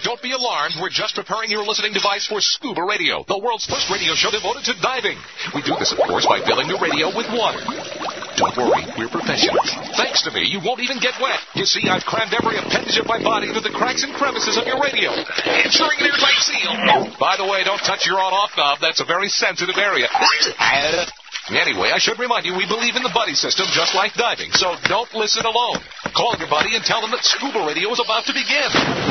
But don't be alarmed. We're just preparing your listening device for Scuba Radio, the world's first radio show devoted to diving. We do this, of course, by filling the radio with water. Don't worry, we're professionals. Thanks to me, you won't even get wet. You see, I've crammed every appendage of my body into the cracks and crevices of your radio, ensuring an airtight seal. By the way, don't touch your on-off knob. That's a very sensitive area. Anyway, I should remind you, we believe in the buddy system just like diving, so don't listen alone. Call your buddy and tell them that Scuba Radio is about to begin.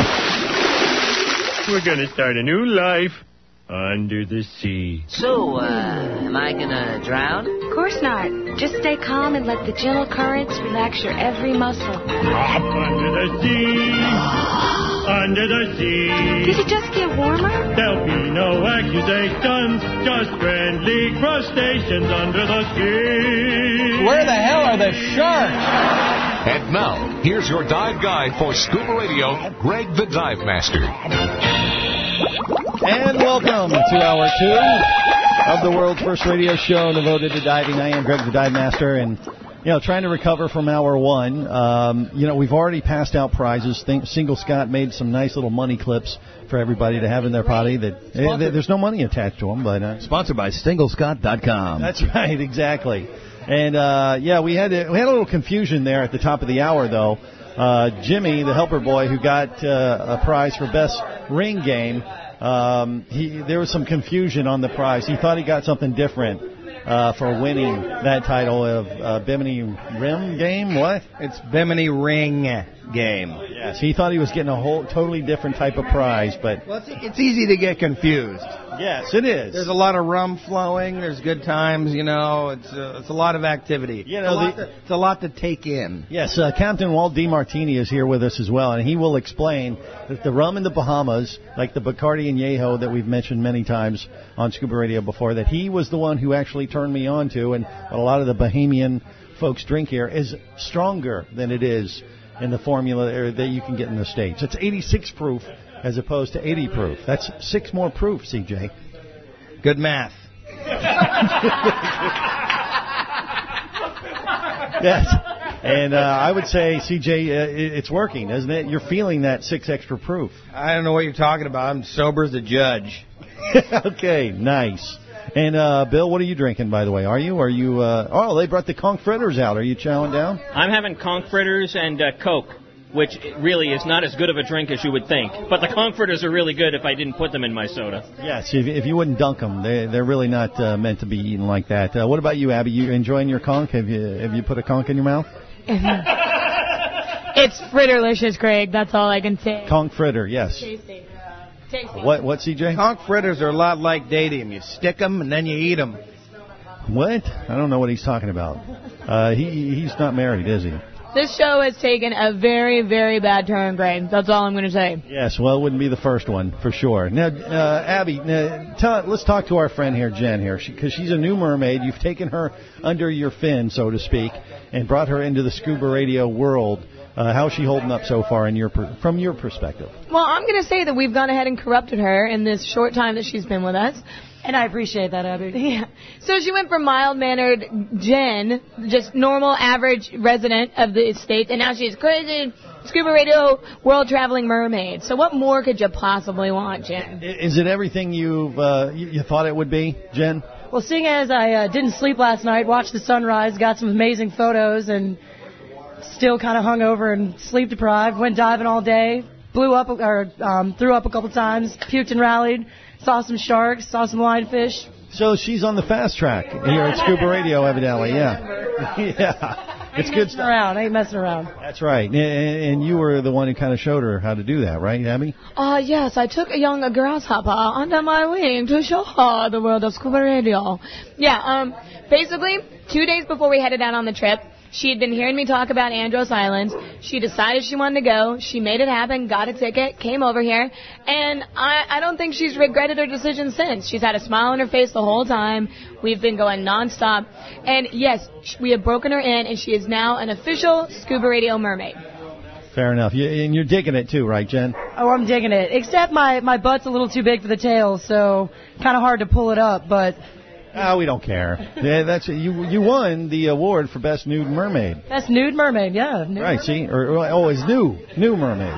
We're going to start a new life under the sea. So, am I going to drown? Of course not. Just stay calm and let the gentle currents relax your every muscle. Up under the sea, under the sea. Did it just get warmer? There'll be no accusations, just friendly crustaceans under the sea. Where the hell are the sharks? And now, here's your dive guide for Scuba Radio, Greg the Dive Master. And welcome to Hour 2 of the world's first radio show devoted to diving. I am Greg the Dive Master, and trying to recover from Hour 1. We've already passed out prizes. Single Scott made some nice little money clips for everybody to have in their potty. There's no money attached to them, but sponsored by StingleScott.com. That's right, exactly. And we had a little confusion there at the top of the hour, though. Jimmy, the helper boy, who got a prize for best ring game. There was some confusion on the prize. He thought he got something different for winning that title of Bimini Rim Game. What? It's Bimini Ring Game. Yes, he thought he was getting a whole totally different type of prize, but it's easy to get confused. Yes, it is. There's a lot of rum flowing. There's good times. It's a lot of activity. It's a lot to take in. Yes, Captain Walt DiMartini is here with us as well, and he will explain that the rum in the Bahamas, like the Bacardi and Yeho that we've mentioned many times on Scuba Radio before, that he was the one who actually turned me on to, and a lot of the Bahamian folks drink here is stronger than it is in the formula that you can get in the States. It's 86 proof as opposed to 80 proof. That's 6 more proof, CJ. Good math. Yes. And I would say, CJ, it's working, isn't it? You're feeling that 6 extra proof. I don't know what you're talking about. I'm sober as a judge. Okay, nice. And, Bill, what are you drinking, by the way? Are you, they brought the conch fritters out. Are you chowing down? I'm having conch fritters and Coke, which really is not as good of a drink as you would think. But the conch fritters are really good if I didn't put them in my soda. Yes, if you wouldn't dunk them, they're really not meant to be eaten like that. What about you, Abby? You enjoying your conch? Have you put a conch in your mouth? It's fritterlicious, Greg. That's all I can say. Conch fritter, yes. Tasty. What, CJ? Conch fritters are a lot like dating. You stick them and then you eat them. What? I don't know what he's talking about. He's not married, is he? This show has taken a very, very bad turn, Greg. That's all I'm going to say. Yes, well, it wouldn't be the first one, for sure. Now, Abby, let's talk to our friend here, Jen, here, because she's a new mermaid. You've taken her under your fin, so to speak, and brought her into the scuba radio world. How is she holding up so far from your perspective? Well, I'm going to say that we've gone ahead and corrupted her in this short time that she's been with us. And I appreciate that, Abby. Yeah. So she went from mild-mannered Jen, just normal, average resident of the state, and now she's crazy scuba radio, world-traveling mermaid. So what more could you possibly want, Jen? Is it everything you thought it would be, Jen? Well, seeing as I didn't sleep last night, watched the sunrise, got some amazing photos, and still kind of hungover and sleep-deprived, went diving all day, threw up a couple times, puked and rallied. Saw some sharks, saw some lionfish. So she's on the fast track here at Scuba Radio, evidently, yeah. Yeah, it's good stuff. I ain't messing around. That's right. And you were the one who kind of showed her how to do that, right, Abby? Yes, I took a young grasshopper under my wing to show her the world of Scuba Radio. Yeah, basically, 2 days before we headed out on the trip, she had been hearing me talk about Andros Island. She decided she wanted to go. She made it happen, got a ticket, came over here. And I don't think she's regretted her decision since. She's had a smile on her face the whole time. We've been going nonstop. And, yes, we have broken her in, and she is now an official Scuba Radio mermaid. Fair enough. And you're digging it, too, right, Jen? Oh, I'm digging it. Except my butt's a little too big for the tail, so kind of hard to pull it up, but... we don't care. Yeah, that's you won the award for Best Nude Mermaid. Best Nude Mermaid, yeah. Right, see? It's new mermaid.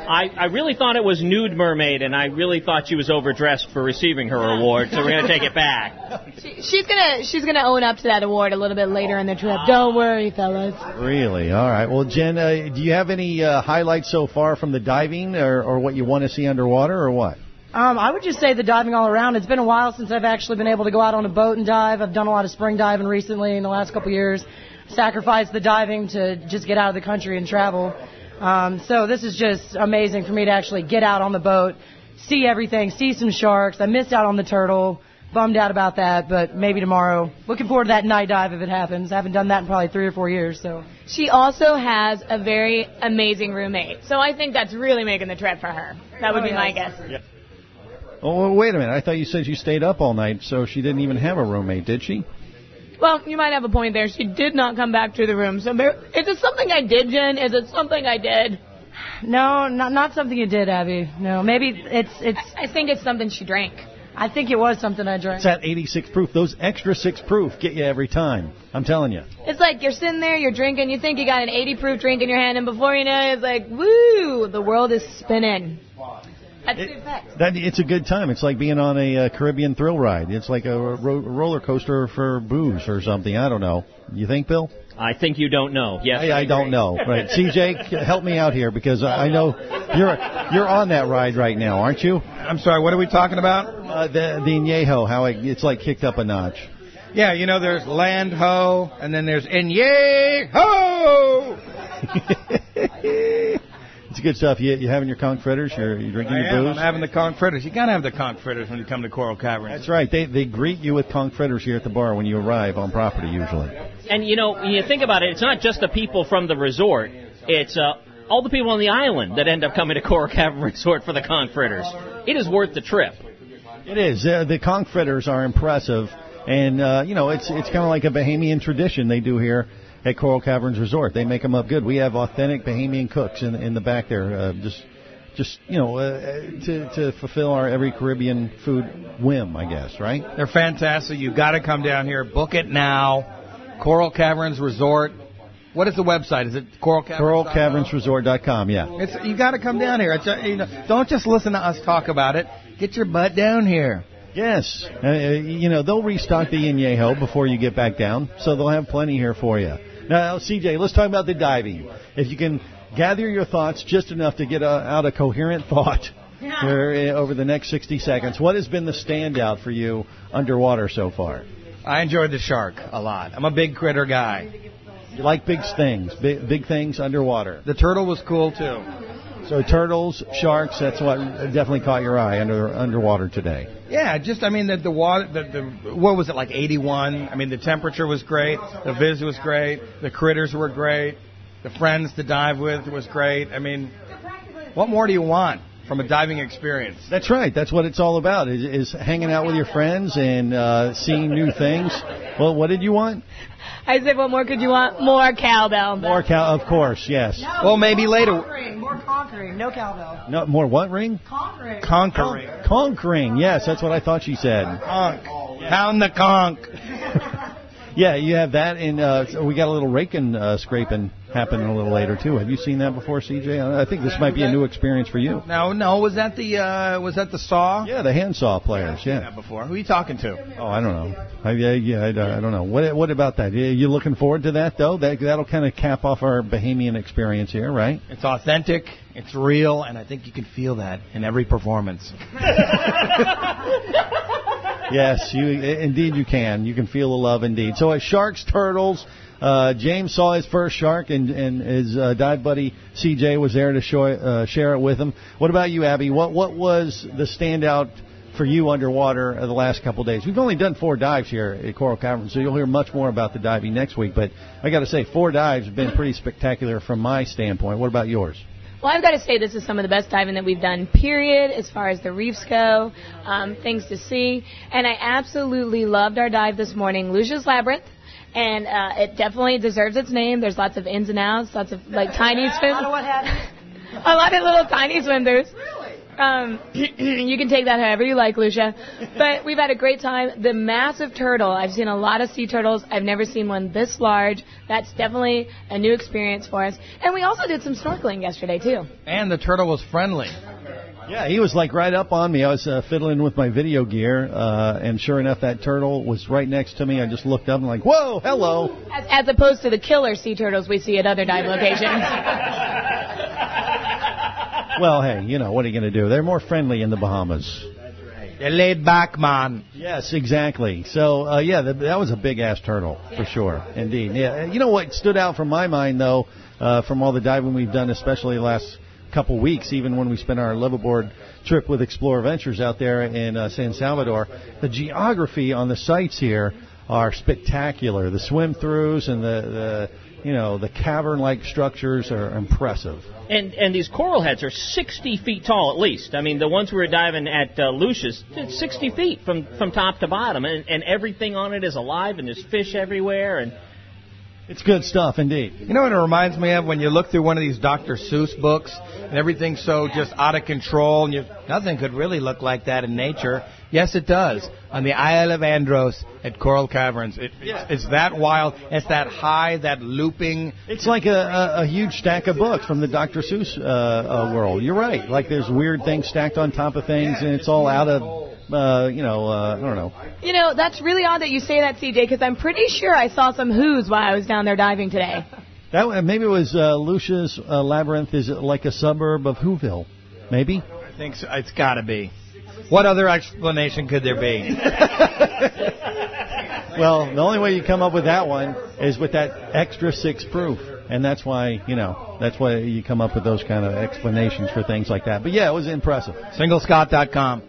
I really thought it was Nude Mermaid, and I really thought she was overdressed for receiving her award, so we're going to take it back. She's gonna own up to that award a little bit later in the trip. Don't worry, fellas. Really? All right. Well, Jen, do you have any highlights so far from the diving or what you want to see underwater or what? I would just say the diving all around. It's been a while since I've actually been able to go out on a boat and dive. I've done a lot of spring diving recently in the last couple of years. Sacrificed the diving to just get out of the country and travel. So this is just amazing for me to actually get out on the boat, see everything, see some sharks. I missed out on the turtle. Bummed out about that, but maybe tomorrow. Looking forward to that night dive if it happens. I haven't done that in probably 3 or 4 years. So she also has a very amazing roommate. So I think that's really making the trip for her. That would be my guess. Yeah. Oh, well, wait a minute. I thought you said you stayed up all night, so she didn't even have a roommate, did she? Well, you might have a point there. She did not come back to the room. So is it something I did, Jen? Is it something I did? No, not something you did, Abby. No, maybe it's. I think it's something she drank. I think it was something I drank. It's that 86 proof. Those extra 6 proof get you every time. I'm telling you. It's like you're sitting there, you're drinking, you think you got an 80 proof drink in your hand, and before you know it, it's like, woo, the world is spinning. That's good effect. It's a good time. It's like being on a Caribbean thrill ride. It's like a roller coaster for booze or something. I don't know. You think, Bill? I think you don't know. Yes, I don't know. Right, CJ, help me out here because I know you're on that ride right now, aren't you? I'm sorry. What are we talking about? The Añejo, how it's like kicked up a notch. Yeah, there's Land Ho, and then there's Añejo. It's good stuff. You having your conch fritters? You're drinking your booze? I'm having the conch fritters. You got to have the conch fritters when you come to Coral Caverns. That's right. They greet you with conch fritters here at the bar when you arrive on property usually. And, when you think about it, it's not just the people from the resort. It's all the people on the island that end up coming to Coral Cavern Resort for the conch fritters. It is worth the trip. It is. The conch fritters are impressive. And, it's kind of like a Bahamian tradition they do here at Coral Caverns Resort. They make them up good. We have authentic Bahamian cooks in the back there, to fulfill our every Caribbean food whim, I guess, right? They're fantastic. You've got to come down here. Book it now. Coral Caverns Resort. What is the website? Is it CoralCavernsResort.com, yeah. You got to come down here. Don't just listen to us talk about it. Get your butt down here. Yes. They'll restock the Añejo before you get back down, so they'll have plenty here for you. Now, CJ, let's talk about the diving. If you can gather your thoughts just enough to get out a coherent thought here over the next 60 seconds, what has been the standout for you underwater so far? I enjoyed the shark a lot. I'm a big critter guy. You like big things, big things underwater. The turtle was cool, too. So turtles, sharks, that's what definitely caught your eye underwater today. Yeah, the water, what was it, like 81? The temperature was great. The viz was great. The critters were great. The friends to dive with was great. What more do you want from a diving experience? That's right. That's what it's all about, is hanging out with your friends and seeing new things. Well, what did you want? I said, what more could you want? More cowbell. More of course, yes. No, well, maybe later. More conquering, no cowbell. No, more what ring? Conquering. Conquering, yes, that's what I thought she said. Conch. Pound the conch. Yeah, you have that, and we got a little raking, scraping happening a little later too. Have you seen that before, CJ? I think this might be a new experience for you. No, was that the saw? Yeah, the handsaw players. Yeah. That before. Who are you talking to? Oh, I don't know. I don't know. What about that? You looking forward to that though? That'll kind of cap off our Bahamian experience here, right? It's authentic, it's real, and I think you can feel that in every performance. Yes, indeed you can. You can feel the love indeed. So as sharks, turtles, James saw his first shark, and his dive buddy CJ was there to share it with him. What about you, Abby? What was the standout for you underwater the last couple of days? We've only done 4 dives here at Coral Caverns, so you'll hear much more about the diving next week. But I got to say, 4 dives have been pretty spectacular from my standpoint. What about yours? Well, I've got to say this is some of the best diving that we've done, period, as far as the reefs go, things to see. And I absolutely loved our dive this morning, Lucia's Labyrinth. And it definitely deserves its name. There's lots of ins and outs, lots of tiny swim. A lot of what happened? A lot of little tiny swim throughs. Really? You can take that however you like, Lucia. But we've had a great time. The massive turtle. I've seen a lot of sea turtles. I've never seen one this large. That's definitely a new experience for us. And we also did some snorkeling yesterday, too. And the turtle was friendly. Yeah, he was like right up on me. I was fiddling with my video gear, and sure enough, that turtle was right next to me. I just looked up and like, whoa, hello. As opposed to the killer sea turtles we see at other dive locations. Well, hey, you know, what are you going to do? They're more friendly in the Bahamas. They're laid back, man. Yes, exactly. So, yeah, that was a big-ass turtle, for sure. Indeed. Yeah. You know what stood out from my mind, though, from all the diving we've done, especially the last couple weeks, even when we spent our liveaboard trip with Explorer Ventures out there in San Salvador, the geography on the sites here are spectacular. The swim-throughs and the cavern-like structures are impressive. And these coral heads are 60 feet tall at least. I mean, the ones we were diving at Lucia's, it's 60 feet from top to bottom, and everything on it is alive, and there's fish everywhere, and it's good stuff, indeed. You know what it reminds me of? When you look through one of these Dr. Seuss books, and everything's so just out of control, and nothing could really look like that in nature. Yes, it does. On the Isle of Andros at Coral Caverns. It's that wild. It's that high, that looping. It's like a huge stack of books from the Dr. Seuss world. You're right. Like there's weird things stacked on top of things, and it's all out of... I don't know. You know, that's really odd that you say that, CJ, because I'm pretty sure I saw some Who's while I was down there diving today. That maybe it was Lucia's Labyrinth is like a suburb of Whoville. Maybe? I think so. It's got to be. What other explanation could there be? Well, the only way you come up with that one is with that extra 6 proof. And that's why, that's why you come up with those kind of explanations for things like that. But, yeah, it was impressive. SingleScott.com.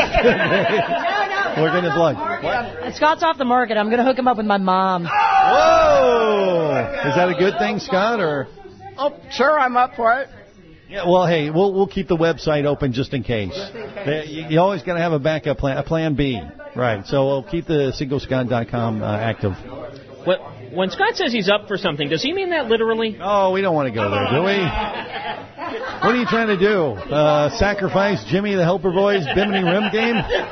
We're going to plug. What? Scott's off the market. I'm going to hook him up with my mom. Whoa! Is that a good thing, Scott? Or? Oh, sure, I'm up for it. Yeah, well, hey, we'll keep the website open just in case. You always got to have a backup plan, a plan B. Right, so we'll keep the SingleScott.com active. When Scott says he's up for something, does he mean that literally? Oh, we don't want to go there, do we? What are you trying to do? Sacrifice Jimmy the Helper Boy's Bimini Rim game?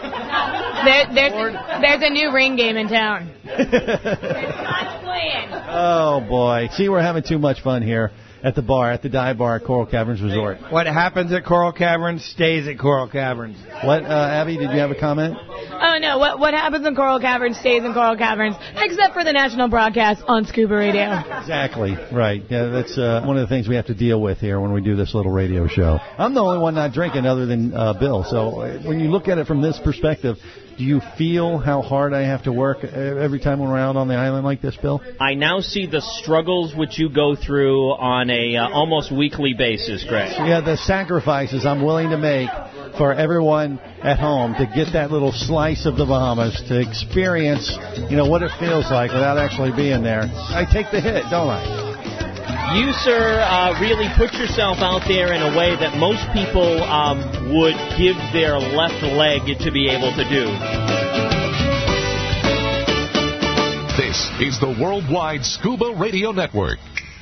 There's a new ring game in town. Oh, boy. See, we're having too much fun here at the bar, at the dive bar at Coral Caverns Resort. What happens at Coral Caverns stays at Coral Caverns. What, Abby, did you have a comment? Oh, no. What happens in Coral Caverns stays in Coral Caverns, except for the national broadcast on Scuba Radio. Exactly. Right. Yeah, that's one of the things we have to deal with here when we do this little radio show. I'm the only one not drinking other than Bill. So when you look at it from this perspective, do you feel how hard I have to work every time we're out on the island like this, Bill? I now see the struggles which you go through on a almost weekly basis, Greg. Yeah, the sacrifices I'm willing to make for everyone at home to get that little slice of the Bahamas, to experience, what it feels like without actually being there. I take the hit, don't I? You, sir, really put yourself out there in a way that most people would give their left leg to be able to do. This is the Worldwide Scuba Radio Network.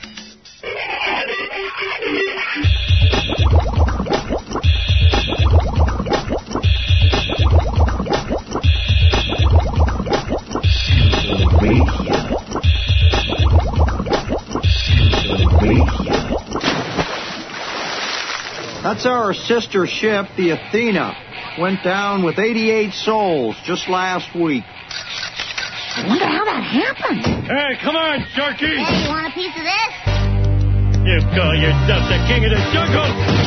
That's our sister ship, the Athena. Went down with 88 souls just last week. I wonder how that happened. Hey, come on, Sharky. Hey, you want a piece of this? You call yourself the king of the jungle?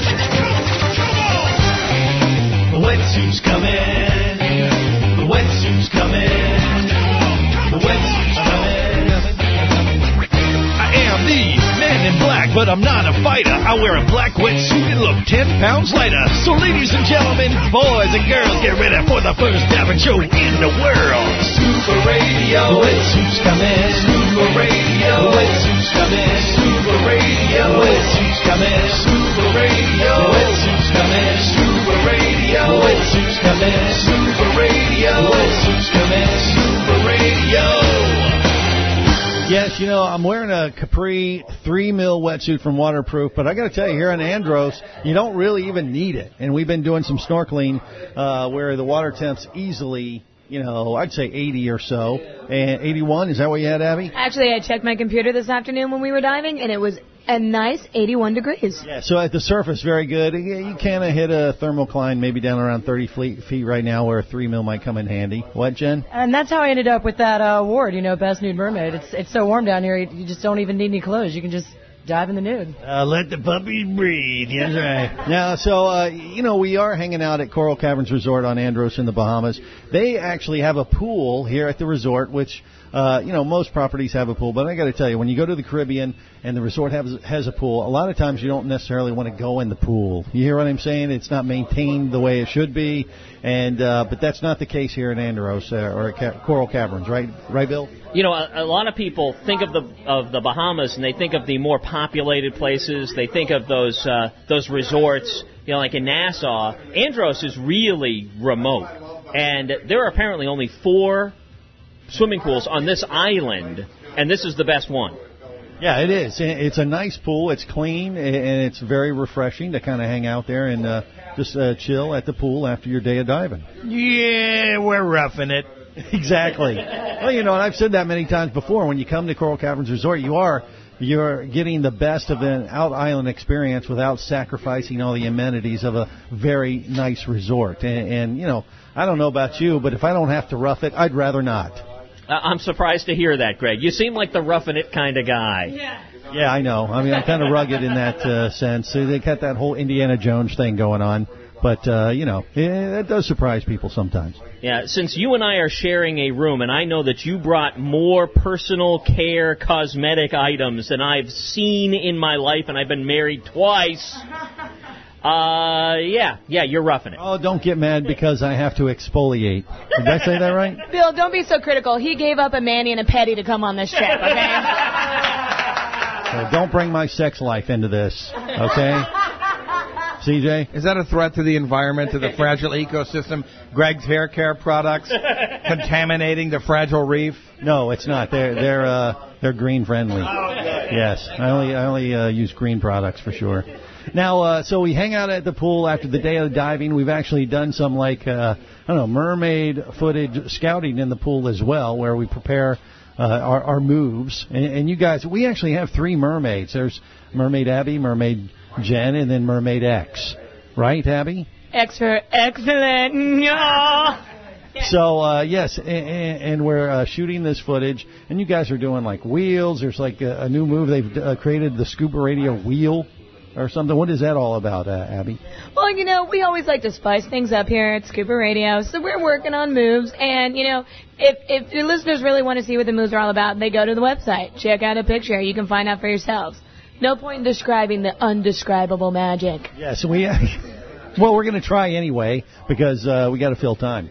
The wetsuit's coming. The wetsuit's coming. The wetsuit's coming. I am the man in black, but I'm not a fighter. I wear a black wetsuit and look 10 pounds lighter. So ladies and gentlemen, boys and girls, get ready for the first diving show in the world. Scuba Radio. The wetsuit's coming. Scuba Radio. The wetsuit's coming. Scuba Radio. The wetsuit's coming. Scuba Radio. The wetsuit's coming. Scuba Radio. The wetsuit's coming. Scuba Radio. The wetsuit's coming. Scuba Radio. Yes, Yes, you know, I'm wearing a Capri 3 mil wetsuit from Waterproof, but I got to tell you, here on Andros, you don't really even need it. And we've been doing some snorkeling where the water temp's easily, you know, I'd say 80 or so. And 81, is that what you had, Abby? Actually, I checked my computer this afternoon when we were diving, and it was a nice 81 degrees. Yeah, so at the surface, very good. You kind of hit a thermocline maybe down around 30 feet right now where a 3 mil might come in handy. What, Jen? And that's how I ended up with that award, you know, Best Nude Mermaid. It's so warm down here, you just don't even need any clothes. You can just dive in the nude. Let the puppies breathe. That's right. Now, so, you know, we are hanging out at Coral Caverns Resort on Andros in the Bahamas. They actually have a pool here at the resort, which, you know, most properties have a pool. But I got to tell you, when you go to the Caribbean and the resort has a pool, a lot of times you don't necessarily want to go in the pool. You hear what I'm saying? It's not maintained the way it should be. And but that's not the case here in Andros or at Coral Caverns, right? Right, Bill? You know, a lot of people think of the Bahamas and they think of the more populated places. They think of those resorts, you know, like in Nassau. Andros is really remote, and there are apparently only 4 swimming pools on this island, and this is the best one. Yeah, it is. It's a nice pool. It's clean, and it's very refreshing to kind of hang out there and just chill at the pool after your day of diving. Yeah, we're roughing it. Exactly. Well, you know, and I've said that many times before. When you come to Coral Caverns Resort, you're getting the best of an out-island experience without sacrificing all the amenities of a very nice resort. And you know, I don't know about you, but if I don't have to rough it, I'd rather not. I'm surprised to hear that, Greg. You seem like the roughing it kind of guy. Yeah, I know. I mean, I'm kind of rugged in that sense. They got that whole Indiana Jones thing going on. But, you know, that does surprise people sometimes. Yeah, since you and I are sharing a room, and I know that you brought more personal care cosmetic items than I've seen in my life, and I've been married twice. Yeah, you're roughing it. Oh, don't get mad because I have to exfoliate. Did I say that right? Bill, don't be so critical. He gave up a Manny and a Petty to come on this trip, okay? So don't bring my sex life into this, okay? CJ? Is that a threat to the environment, to the fragile ecosystem? Greg's hair care products contaminating the fragile reef? No, it's not. They're green friendly. Oh, okay. Yes, I only use green products for sure. Now, so we hang out at the pool after the day of diving. We've actually done some mermaid footage scouting in the pool as well, where we prepare our moves. And you guys, we actually have 3 mermaids. There's Mermaid Abby, Mermaid Jen, and then Mermaid X. Right, Abby? X for excellent. Yeah. So, yes, and we're shooting this footage, and you guys are doing, like, wheels. There's, like, a new move. They've created the Scuba Radio wheel or something. What is that all about, Abby? Well, you know, we always like to spice things up here at Scuba Radio, so we're working on moves. And, you know, if your listeners really want to see what the moves are all about, they go to the website. Check out a picture. You can find out for yourselves. No point in describing the undescribable magic. Yes, well, we're going to try anyway because we got to fill time.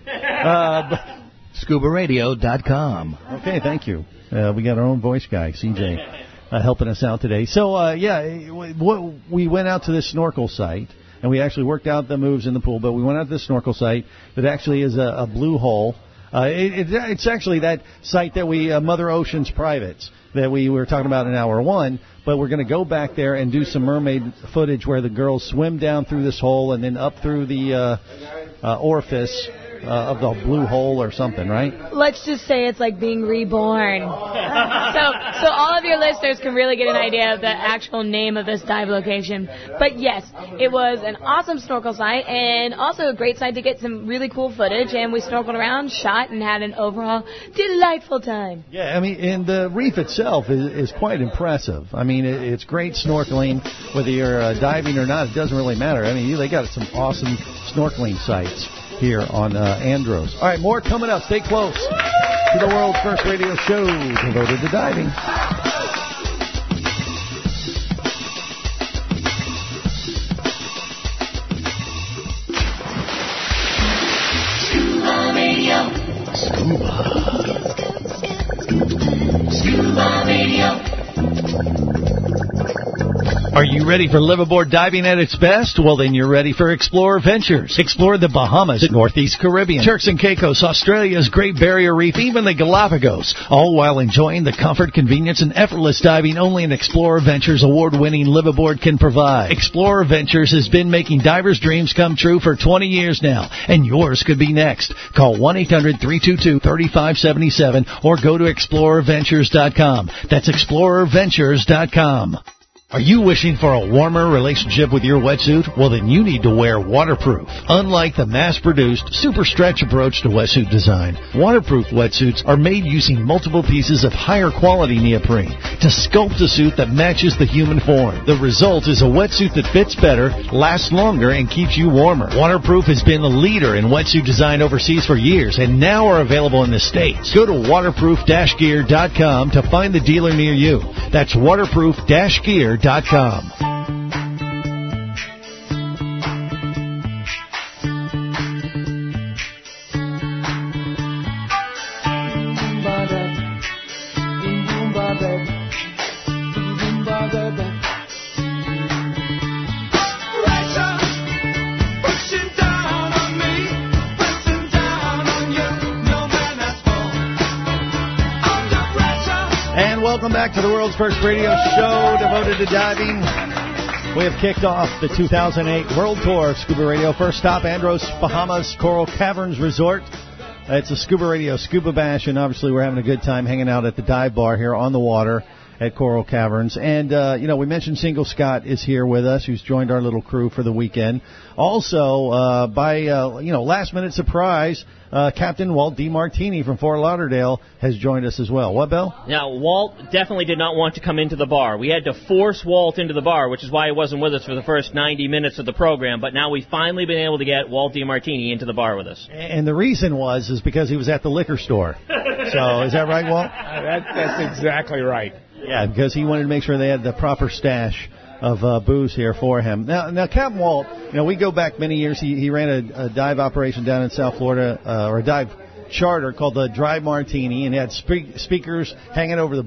ScubaRadio.com. Okay, thank you. We got our own voice guy, CJ, helping us out today. So, we went out to this snorkel site, and we actually worked out the moves in the pool, but we went out to this snorkel site that actually is a blue hole. It's actually that site that Mother Ocean's Privates that we were talking about in hour 1, but we're going to go back there and do some mermaid footage where the girls swim down through this hole and then up through the orifice of the blue hole or something, right? Let's just say it's like being reborn. So all of your listeners can really get an idea of the actual name of this dive location. But yes, it was an awesome snorkel site and also a great site to get some really cool footage. And we snorkeled around, shot, and had an overall delightful time. Yeah, I mean, and the reef itself is quite impressive. I mean, it's great snorkeling. Whether you're diving or not, it doesn't really matter. I mean, they got some awesome snorkeling sites here on Andros. All right, more coming up. Stay close to the world's first radio show devoted to diving. Scuba Radio. Scuba Radio. Are you ready for liveaboard diving at its best? Well, then you're ready for Explorer Ventures. Explore the Bahamas, the Northeast Caribbean, Turks and Caicos, Australia's Great Barrier Reef, even the Galapagos, all while enjoying the comfort, convenience, and effortless diving only an Explorer Ventures award-winning liveaboard can provide. Explorer Ventures has been making divers' dreams come true for 20 years now, and yours could be next. Call 1-800-322-3577 or go to explorerventures.com. That's explorerventures.com. Are you wishing for a warmer relationship with your wetsuit? Well, then you need to wear waterproof. Unlike the mass-produced, super stretch approach to wetsuit design, waterproof wetsuits are made using multiple pieces of higher quality neoprene to sculpt a suit that matches the human form. The result is a wetsuit that fits better, lasts longer, and keeps you warmer. Waterproof has been the leader in wetsuit design overseas for years and now are available in the States. Go to waterproof-gear.com to find the dealer near you. That's waterproof-gear.com. And welcome back to the world's first radio show devoted to diving. We have kicked off the 2008 World Tour of Scuba Radio. First stop, Andros, Bahamas, Coral Caverns Resort. It's a Scuba Radio Scuba Bash, and obviously we're having a good time hanging out at the dive bar here on the water at Coral Caverns. And, we mentioned Single Scott is here with us, who's joined our little crew for the weekend. Also, by last-minute surprise, Captain Walt DiMartini from Fort Lauderdale has joined us as well. What, Bill? Now, Walt definitely did not want to come into the bar. We had to force Walt into the bar, which is why he wasn't with us for the first 90 minutes of the program. But now we've finally been able to get Walt DiMartini into the bar with us. And the reason is because he was at the liquor store. So, is that right, Walt? That's exactly right. Yeah, because he wanted to make sure they had the proper stash of booze here for him. Now, Captain Walt, we go back many years. He ran a dive operation down in South Florida, or a dive charter called the Dry Martini, and he had speakers hanging over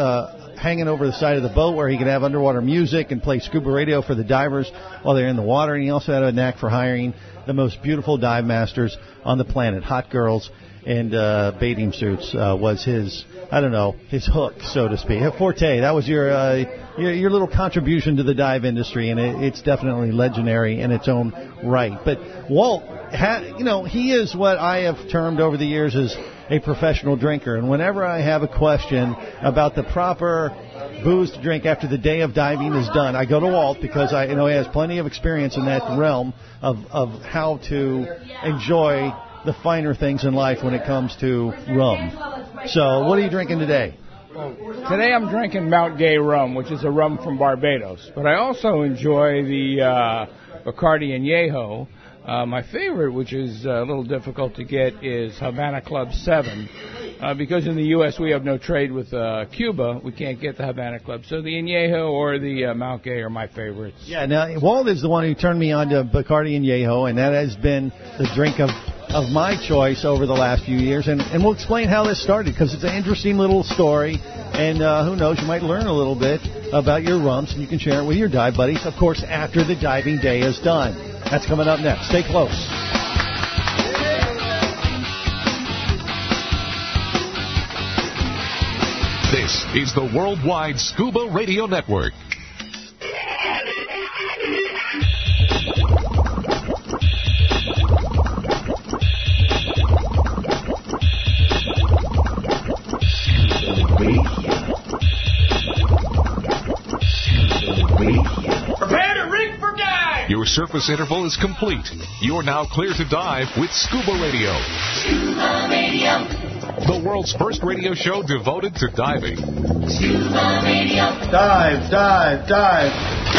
the side of the boat where he could have underwater music and play scuba radio for the divers while they're in the water. And he also had a knack for hiring the most beautiful dive masters on the planet, hot girls and bathing suits was his hook, so to speak. Forte, that was your little contribution to the dive industry, and it's definitely legendary in its own right. But Walt, he is what I have termed over the years as a professional drinker, and whenever I have a question about the proper booze to drink after the day of diving is done, I go to Walt because he has plenty of experience in that realm of how to enjoy the finer things in life when it comes to rum. So, what are you drinking today? Well, today I'm drinking Mount Gay rum, which is a rum from Barbados. But I also enjoy the Bacardi Añejo. My favorite, which is a little difficult to get, is Havana Club 7. Because in the U.S. we have no trade with Cuba, we can't get the Havana Club. So the Añejo or the Mount Gay are my favorites. Yeah, now, Walt is the one who turned me on to Bacardi Añejo, and that has been the drink of my choice over the last few years. And we'll explain how this started, because it's an interesting little story. And who knows, you might learn a little bit about your rums, and you can share it with your dive buddies, of course, after the diving day is done. That's coming up next. Stay close. This is the Worldwide Scuba Radio Network. Prepare to rig for dive! Your surface interval is complete. You're now clear to dive with Scuba Radio. Scuba Radio. The world's first radio show devoted to diving. Scuba Radio. Dive, dive, dive.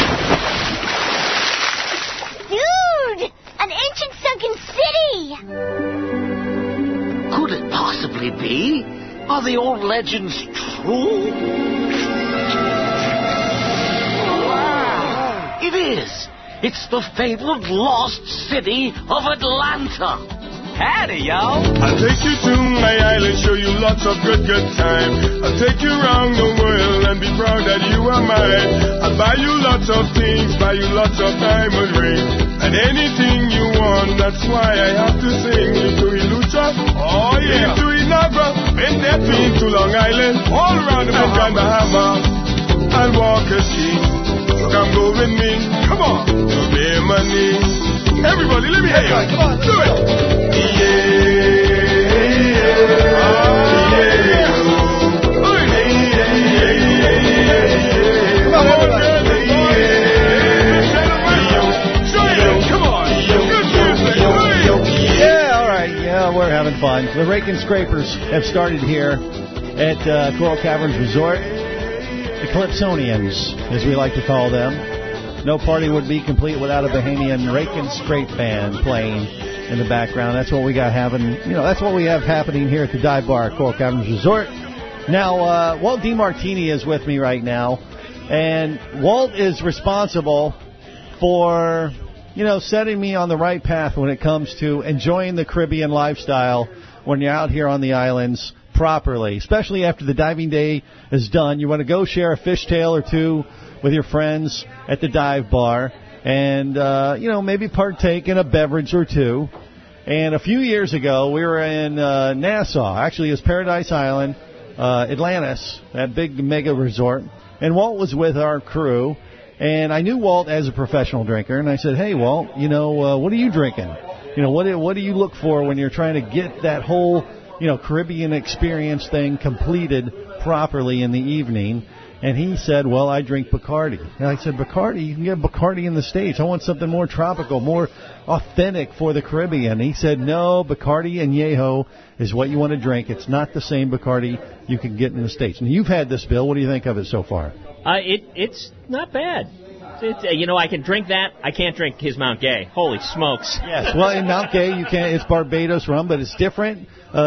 Dude! An ancient sunken city! Could it possibly be? Are the old legends true? Wow! It is! It's the fabled lost city of Atlanta! Howdy, y'all! I'll take you to my island, show you lots of good time. I'll take you around the world and be proud that you are mine. I'll buy you lots lots of things, buy you lots of diamond rings. And anything you want, that's why I have to sing. Into Ilucha, oh yeah, into Inabra, been there to Long Island, all around the book and the hammer. I'll walk a ski, so come go with me, come on, to be money. Everybody, let me hear you, come on, do it. We're having fun. The Rake and Scrapers have started here at Coral Caverns Resort. The Calypsonians, as we like to call them. No party would be complete without a Bahamian Rake and Scrape band playing in the background. That's what we got having. That's what we have happening here at the Dive Bar at Coral Caverns Resort. Now, Walt DiMartini is with me right now, and Walt is responsible for setting me on the right path when it comes to enjoying the Caribbean lifestyle when you're out here on the islands properly, especially after the diving day is done. You want to go share a fishtail or two with your friends at the dive bar and, maybe partake in a beverage or two. And a few years ago, we were in Nassau. Actually, it was Paradise Island, Atlantis, that big mega resort. And Walt was with our crew. And I knew Walt as a professional drinker, and I said, "Hey, Walt, what are you drinking? What do you look for when you're trying to get that whole, Caribbean experience thing completed properly in the evening?" And he said, "Well, I drink Bacardi." And I said, "Bacardi? You can get Bacardi in the States. I want something more tropical, more authentic for the Caribbean." He said, "No, Bacardi Añejo is what you want to drink. It's not the same Bacardi you can get in the States." And you've had this, Bill. What do you think of it so far? It's not bad. I can drink that. I can't drink his Mount Gay. Holy smokes! Yes, well, in Mount Gay you can. It's Barbados rum, but it's different.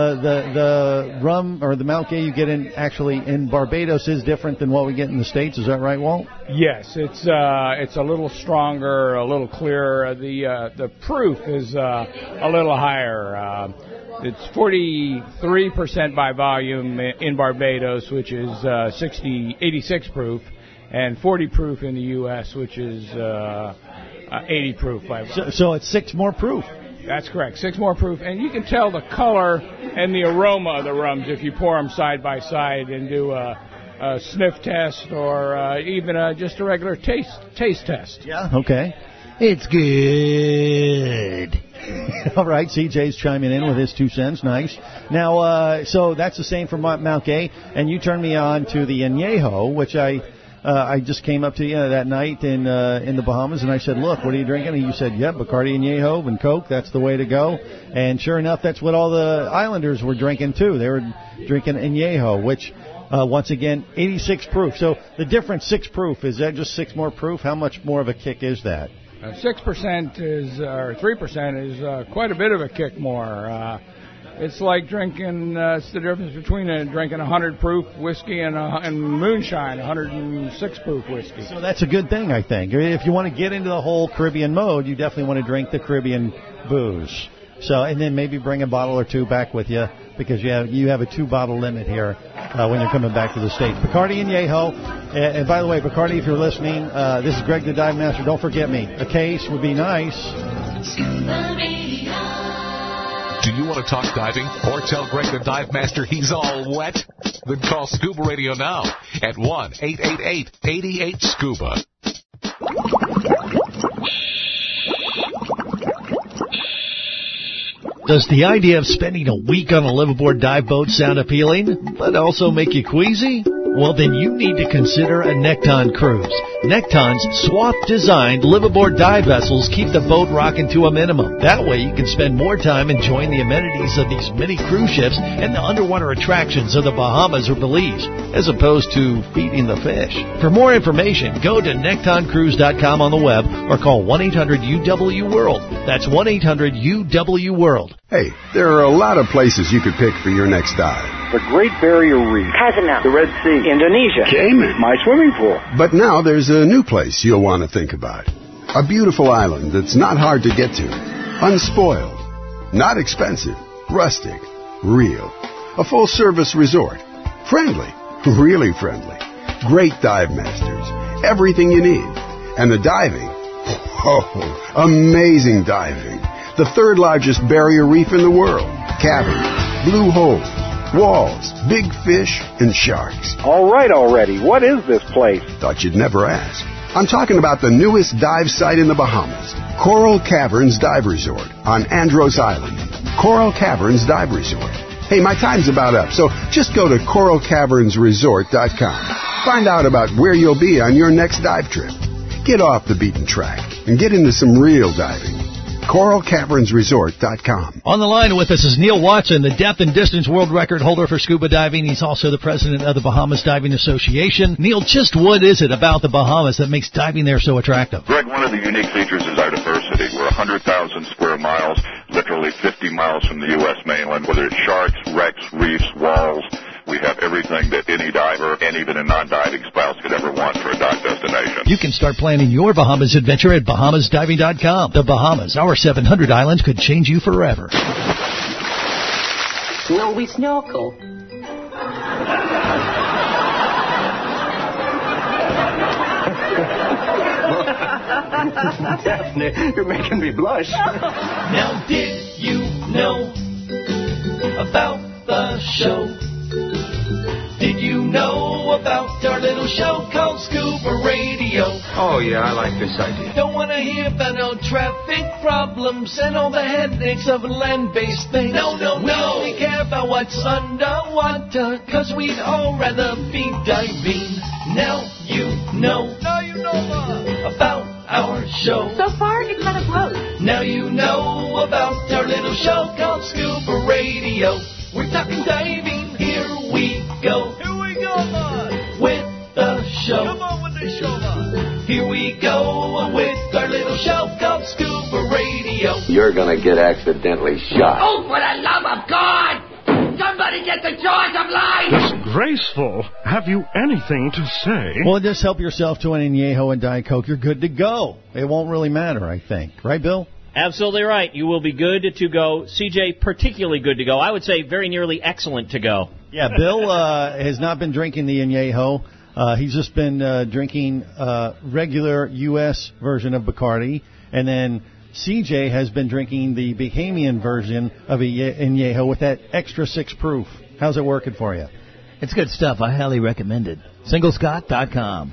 The rum or the Mount Gay you get in Barbados is different than what we get in the States. Is that right, Walt? Yes, it's a little stronger, a little clearer. The proof is a little higher. It's 43% by volume in Barbados, which is 86 proof, and 40 proof in the U.S., which is 80 proof by volume. So it's 6 more proof. That's correct, 6 more proof, and you can tell the color and the aroma of the rums if you pour them side by side and do a sniff test or even just a regular taste test. Yeah. Okay. It's good. All right, CJ's chiming in with his 2 cents. Nice. Now, so that's the same for Mount Gay, and you turned me on to the Añejo, which I just came up to you that night in the Bahamas, and I said, "Look, what are you drinking?" And you said, "Yep, Bacardi Añejo and Coke. That's the way to go." And sure enough, that's what all the islanders were drinking too. They were drinking Añejo, which once again 86 proof. So the difference 6 proof, is that just 6 more proof? How much more of a kick is that? 6% is, or 3% is quite a bit of a kick more. It's like drinking, it's the difference between drinking 100 proof whiskey and moonshine, 106 proof whiskey. So that's a good thing, I think. If you want to get into the whole Caribbean mode, you definitely want to drink the Caribbean booze. So, and then maybe bring a bottle or 2 back with you, because you have a 2-bottle limit here when you're coming back to the States. Bacardi Añejo. And by the way, Bacardi, if you're listening, this is Greg the Dive Master. Don't forget me. A case would be nice. Do you want to talk diving or tell Greg the Dive Master he's all wet? Then call Scuba Radio now at 1-888-88-SCUBA. Does the idea of spending a week on a liveaboard dive boat sound appealing, but also make you queasy? Well, then you need to consider a Nekton cruise. Nekton's swath-designed liveaboard dive vessels keep the boat rocking to a minimum. That way you can spend more time enjoying the amenities of these mini cruise ships and the underwater attractions of the Bahamas or Belize, as opposed to feeding the fish. For more information, go to nektoncruise.com on the web or call 1-800-UW-WORLD. That's 1-800-UW-WORLD. Hey, there are a lot of places you could pick for your next dive. The Great Barrier Reef, Cozumel, the Red Sea, Indonesia, Cayman, my swimming pool. But now there's a new place you'll want to think about. A beautiful island that's not hard to get to. Unspoiled. Not expensive. Rustic. Real. A full-service resort. Friendly. Really friendly. Great dive masters. Everything you need. And the diving, oh, amazing diving. The third largest barrier reef in the world. Caverns, blue holes, walls, big fish, and sharks. All right already. What is this place? Thought you'd never ask. I'm talking about the newest dive site in the Bahamas, Coral Caverns Dive Resort on Andros Island. Coral Caverns Dive Resort. Hey, my time's about up, so just go to coralcavernsresort.com. Find out about where you'll be on your next dive trip. Get off the beaten track and get into some real diving. coralcavernsresort.com. On the line with us is Neil Watson, the depth and distance world record holder for scuba diving. He's also the president of the Bahamas Diving Association. Neil, just what is it about the Bahamas that makes diving there so attractive? Greg, one of the unique features is our diversity. We're 100,000 square miles, literally 50 miles from the U.S. mainland, whether it's sharks, wrecks, reefs, walls. We have everything that any diver and even a non-diving spouse could ever want for a dive destination. You can start planning your Bahamas adventure at BahamasDiving.com. The Bahamas, our 700 islands, could change you forever. Will we snorkel? Daphne, you're making me blush. Now, did you know about the show? Did you know about our little show called Scuba Radio? Oh, yeah, I like this idea. Don't want to hear about no traffic problems and all the headaches of land-based things. No. We only care about what's underwater, 'cause we'd all rather be diving. Now you know. Now you know about our show. So far, it's not a bloat. Now you know about our little show called Scuba Radio. We're talking diving. Here we go. Here we go, bud. With the show. Come on with the show, bud. Here we go with our little show called Scuba Radio. You're gonna get accidentally shot. Oh, for the love of God! Somebody get the jaws of life! Disgraceful. Have you anything to say? Well, just help yourself to an añejo and Diet Coke. You're good to go. It won't really matter, I think. Right, Bill? Absolutely right. You will be good to go. CJ, particularly good to go. I would say very nearly excellent to go. Yeah, Bill has not been drinking the añejo. He's just been drinking regular U.S. version of Bacardi. And then CJ has been drinking the Bahamian version of añejo with that extra 6 proof. How's it working for you? It's good stuff. I highly recommend it. Singlescott.com.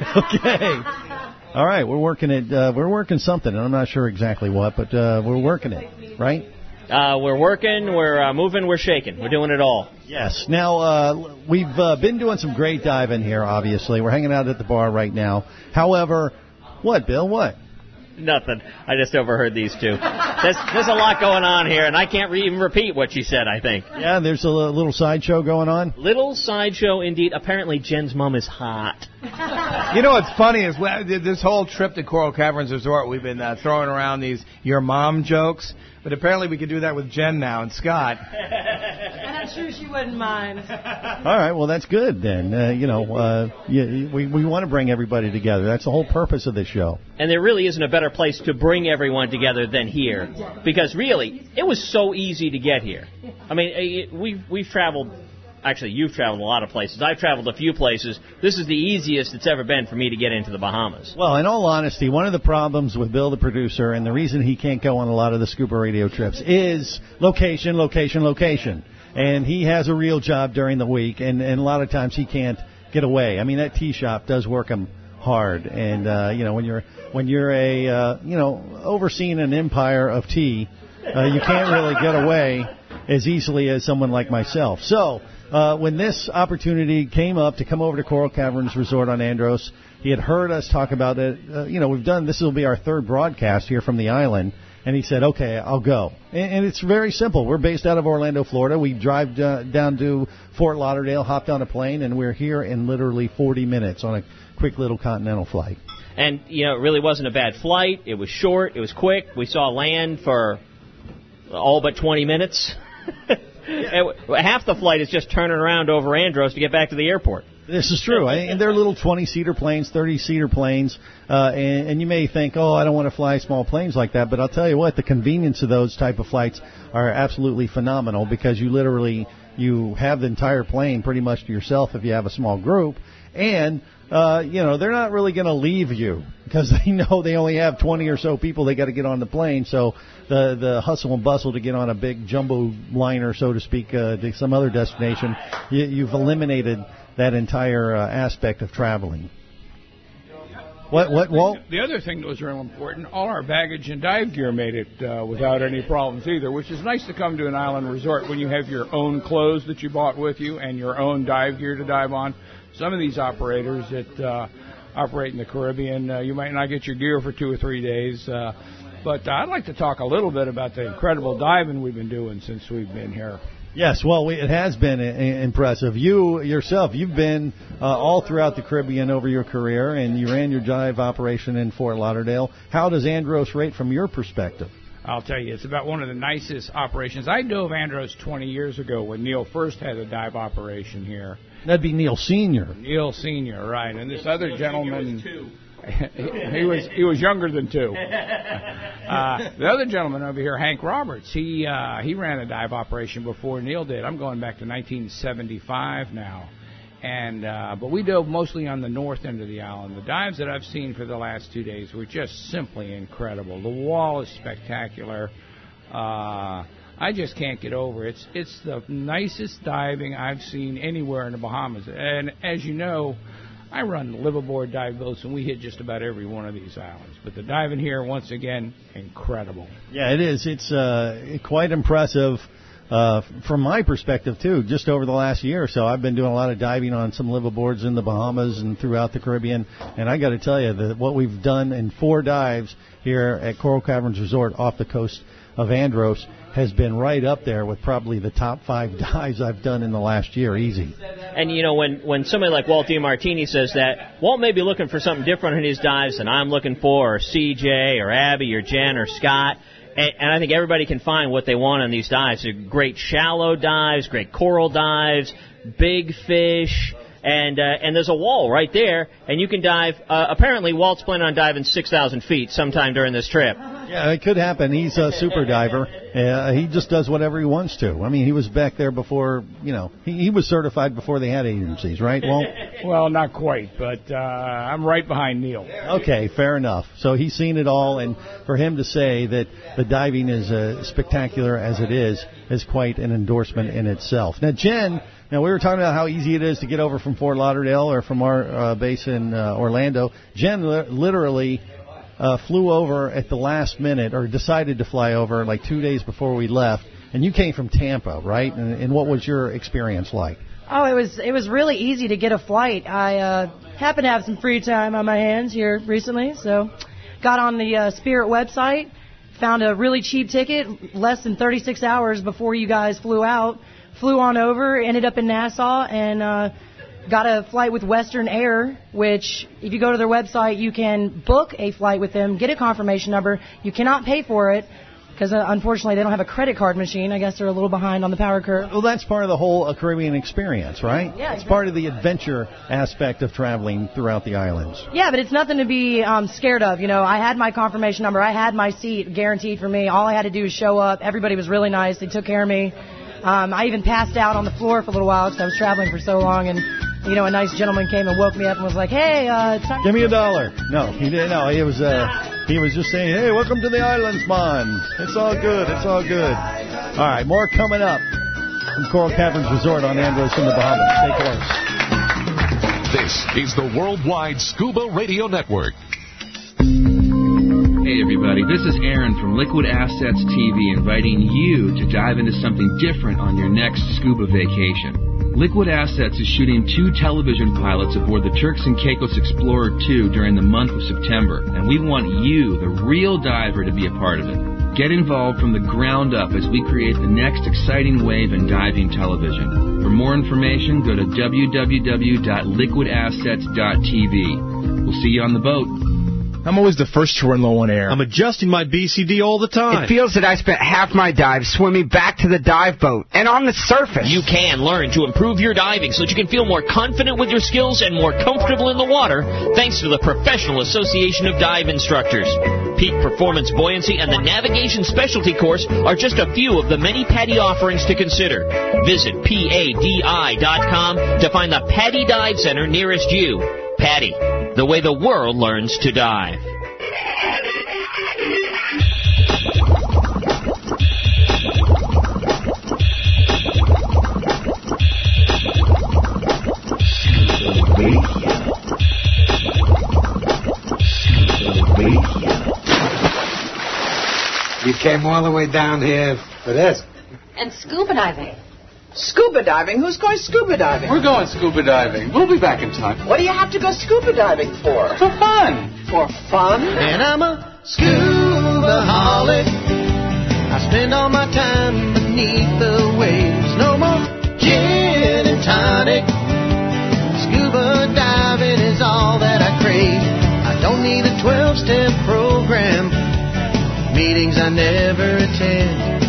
Okay. All right, we're working it. We're working something, and I'm not sure exactly what, but we're working it, right? We're working, we're moving, we're shaking. We're doing it all. Yes. Now, we've been doing some great diving here, obviously. We're hanging out at the bar right now. However, what, Bill, what? Nothing. I just overheard these two. There's a lot going on here, and I can't even repeat what she said, I think. Yeah, there's a little sideshow going on? Little sideshow, indeed. Apparently, Jen's mom is hot. You know what's funny is this whole trip to Coral Caverns Resort, we've been throwing around these your mom jokes, but apparently we could do that with Jen now and Scott. And I'm sure she wouldn't mind. All right, well, that's good then. We want to bring everybody together. That's the whole purpose of this show. And there really isn't a better place to bring everyone together than here. Because really, it was so easy to get here. I mean, we've traveled. Actually, you've traveled a lot of places. I've traveled a few places. This is the easiest it's ever been for me to get into the Bahamas. Well, in all honesty, one of the problems with Bill, the producer, and the reason he can't go on a lot of the Scuba Radio trips is location. And he has a real job during the week, and a lot of times he can't get away. I mean, that tea shop does work him hard. And, when you're overseeing an empire of tea, you can't really get away as easily as someone like myself. So, when this opportunity came up to come over to Coral Caverns Resort on Andros, he had heard us talk about it. This will be our third broadcast here from the island. And he said, okay, I'll go. And it's very simple. We're based out of Orlando, Florida. We drive down to Fort Lauderdale, hopped on a plane, and we're here in literally 40 minutes on a quick little continental flight. And, it really wasn't a bad flight. It was short. It was quick. We saw land for all but 20 minutes. Half the flight is just turning around over Andros to get back to the airport. This is true. And they're little 20-seater planes, 30-seater planes, and you may think, I don't want to fly small planes like that, but I'll tell you what, the convenience of those type of flights are absolutely phenomenal because you have the entire plane pretty much to yourself if you have a small group, and they're not really going to leave you because they know they only have 20 or so people they got to get on the plane. So the hustle and bustle to get on a big jumbo liner, so to speak, to some other destination, you've eliminated that entire aspect of traveling. What, Walt? The other thing that was real important, all our baggage and dive gear made it without any problems either, which is nice to come to an island resort when you have your own clothes that you bought with you and your own dive gear to dive on. Some of these operators that operate in the Caribbean, you might not get your gear for 2 or 3 days. But I'd like to talk a little bit about the incredible diving we've been doing since we've been here. Yes, well, it has been impressive. You yourself, you've been all throughout the Caribbean over your career, and you ran your dive operation in Fort Lauderdale. How does Andros rate from your perspective? I'll tell you, it's about one of the nicest operations. I dove Andros 20 years ago when Neil first had a dive operation here. That'd be Neil Sr. Neil Sr., right. And this other gentleman... he was younger than 2. The other gentleman over here, Hank Roberts, he ran a dive operation before Neil did. I'm going back to 1975 now, but we dove mostly on the north end of the island. The dives that I've seen for the last 2 days were just simply incredible. The wall is spectacular. I just can't get over it. It's the nicest diving I've seen anywhere in the Bahamas, and as you know, I run liveaboard dive boats, and we hit just about every one of these islands. But the diving here, once again, incredible. Yeah, it is. It's quite impressive from my perspective, too. Just over the last year or so, I've been doing a lot of diving on some liveaboards in the Bahamas and throughout the Caribbean. And I got to tell you that what we've done in 4 dives here at Coral Caverns Resort off the coast of Andros has been right up there with probably the top 5 dives I've done in the last year, easy. And, when somebody like Walt DiMartini says that, Walt may be looking for something different in his dives than I'm looking for, or CJ, or Abby, or Jen, or Scott. And I think everybody can find what they want on these dives. They're great shallow dives, great coral dives, big fish, and there's a wall right there, and you can dive. Apparently, Walt's planning on diving 6,000 feet sometime during this trip. Yeah, it could happen. He's a super diver. He just does whatever he wants to. I mean, he was back there before, he was certified before they had agencies, right, Walt? Well, not quite, but I'm right behind Neil. Okay, fair enough. So he's seen it all, and for him to say that the diving is spectacular as it is quite an endorsement in itself. Now, Jen... Now, we were talking about how easy it is to get over from Fort Lauderdale or from our base in Orlando. Jen literally flew over at the last minute, or decided to fly over like 2 days before we left. And you came from Tampa, right? And what was your experience like? Oh, it was really easy to get a flight. I happened to have some free time on my hands here recently, so got on the Spirit website, found a really cheap ticket, less than 36 hours before you guys flew out. Flew on over, ended up in Nassau, and got a flight with Western Air, which, if you go to their website, you can book a flight with them, get a confirmation number. You cannot pay for it, because unfortunately they don't have a credit card machine. I guess they're a little behind on the power curve. Well, that's part of the whole Caribbean experience, right? Yeah, it's part of the adventure aspect of traveling throughout the islands. Yeah, but it's nothing to be scared of. I had my confirmation number. I had my seat guaranteed for me. All I had to do was show up. Everybody was really nice. They took care of me. I even passed out on the floor for a little while because I was traveling for so long, and a nice gentleman came and woke me up and was like, "Hey, it's time." Give me $1. No, he didn't. No, he was just saying, "Hey, welcome to the islands, man. It's all good. It's all good." All right, more coming up from Coral Caverns Resort on Andros in the Bahamas. Stay close. This is the Worldwide Scuba Radio Network. Hey everybody, this is Aaron from Liquid Assets TV inviting you to dive into something different on your next scuba vacation. Liquid Assets is shooting 2 television pilots aboard the Turks and Caicos Explorer 2 during the month of September, and we want you, the real diver, to be a part of it. Get involved from the ground up as we create the next exciting wave in diving television. For more information, go to www.liquidassets.tv. We'll see you on the boat. I'm always the first to run low on air. I'm adjusting my BCD all the time. It feels that I spent half my dive swimming back to the dive boat and on the surface. You can learn to improve your diving so that you can feel more confident with your skills and more comfortable in the water thanks to the Professional Association of Dive Instructors. Peak Performance Buoyancy and the Navigation Specialty Course are just a few of the many PADI offerings to consider. Visit PADI.com to find the PADI Dive Center nearest you. PADI, the way the world learns to dive. You came all the way down here for this. And scuba diving. Scuba diving? Who's going scuba diving? We're going scuba diving. We'll be back in time. What do you have to go scuba diving for? For fun. For fun? And I'm a scuba-holic. I spend all my time beneath the waves. No more gin and tonic. Scuba diving is all that I crave. I don't need a 12-step program. Meetings I never attend.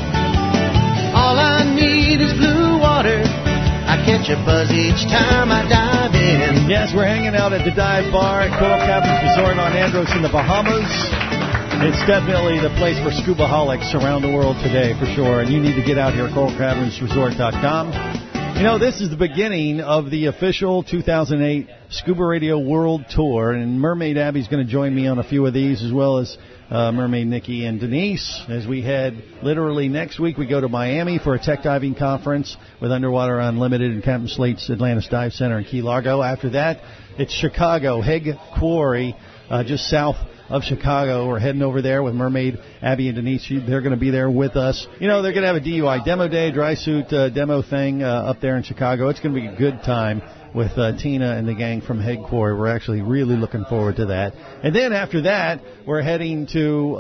All I need is blue water. I catch a buzz each time I dive in. Yes, we're hanging out at the dive bar at Coral Caverns Resort on Andros in the Bahamas. It's definitely the place for scuba-holics around the world today, for sure. And you need to get out here at coralcavernsresort.com. You know, this is the beginning of the official 2008 Scuba Radio World Tour, and Mermaid Abby's going to join me on a few of these, as well as Mermaid Nikki and Denise, as we head literally next week. We go to Miami for a tech diving conference with Underwater Unlimited and Captain Slate's Atlantis Dive Center in Key Largo. After that, it's Chicago, Hegg Quarry, just south of Chicago. We're heading over there with Mermaid Abby and Denise. They're going to be there with us. You know, they're going to have a DUI demo day, dry suit demo thing up there in Chicago. It's going to be a good time with Tina and the gang from Hegg Quarry. We're actually really looking forward to that. And then after that, we're heading to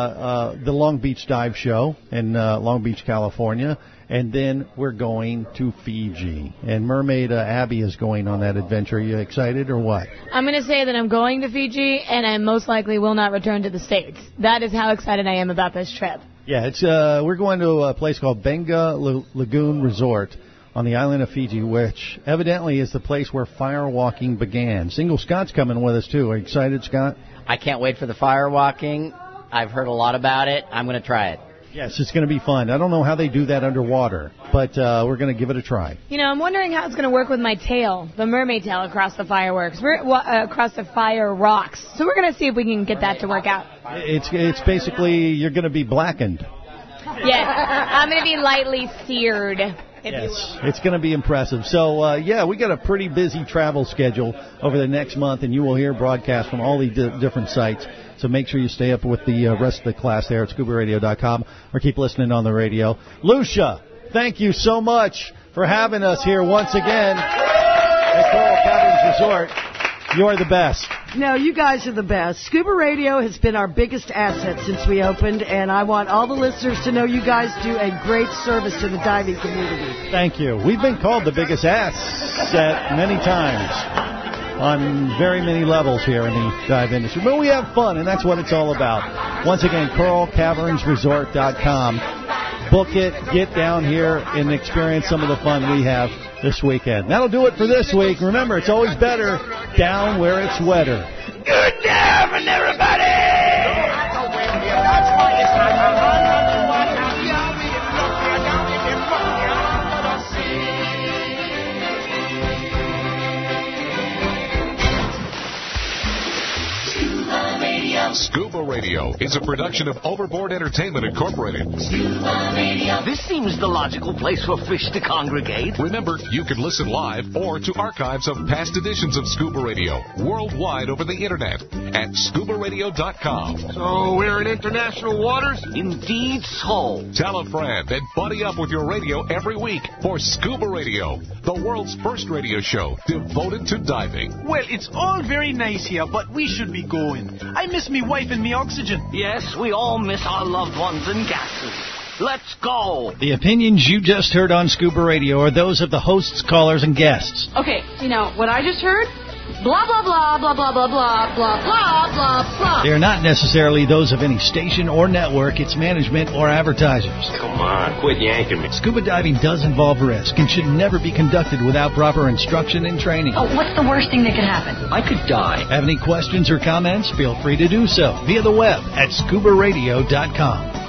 the Long Beach Dive Show in Long Beach, California. And then we're going to Fiji. And Mermaid Abby is going on that adventure. Are you excited or what? I'm going to say that I'm going to Fiji, and I most likely will not return to the States. That is how excited I am about this trip. Yeah, it's we're going to a place called Benga Lagoon Resort on the island of Fiji, which evidently is the place where fire walking began. Single Scott's coming with us, too. Are you excited, Scott? I can't wait for the fire walking. I've heard a lot about it. I'm going to try it. Yes, it's going to be fun. I don't know how they do that underwater, but we're going to give it a try. You know, I'm wondering how it's going to work with my tail, the mermaid tail, across the fireworks. Across the fire rocks. So we're going to see if we can get that to work out. It's basically, you're going to be blackened. Yes, I'm going to be lightly seared. Yes, it's going to be impressive. So, we got a pretty busy travel schedule over the next month, and you will hear broadcasts from all the different sites. So make sure you stay up with the rest of the class there at ScubaRadio.com or keep listening on the radio. Lucia, thank you so much for having us here once again at Coral Caverns Resort. You're the best. No, you guys are the best. Scuba Radio has been our biggest asset since we opened, and I want all the listeners to know you guys do a great service to the diving community. Thank you. We've been called the biggest asset many times on very many levels here in the dive industry. But we have fun, and that's what it's all about. Once again, coralcavernsresort.com. Book it, get down here, and experience some of the fun we have this weekend. That'll do it for this week. Remember, it's always better down where it's wetter. Good diving, everybody! Scuba Radio is a production of Overboard Entertainment Incorporated. Scuba Radio. This seems the logical place for fish to congregate. Remember, you can listen live or to archives of past editions of Scuba Radio worldwide over the internet at ScubaRadio.com. So we're in international waters? Indeed so. Tell a friend and buddy up with your radio every week for Scuba Radio, the world's first radio show devoted to diving. Well, it's all very nice here, but we should be going. I miss me wife and me oxygen. Yes, we all miss our loved ones and gases. Let's go. The opinions you just heard on Scuba Radio are those of the hosts, callers, and guests. Okay, you know, what I just heard, Blah, blah, blah, blah, blah, blah, blah, blah, blah, blah, blah. They are not necessarily those of any station or network, its management or advertisers. Come on, quit yanking me. Scuba diving does involve risk and should never be conducted without proper instruction and training. Oh, what's the worst thing that could happen? I could die. Have any questions or comments? Feel free to do so via the web at scubaradio.com.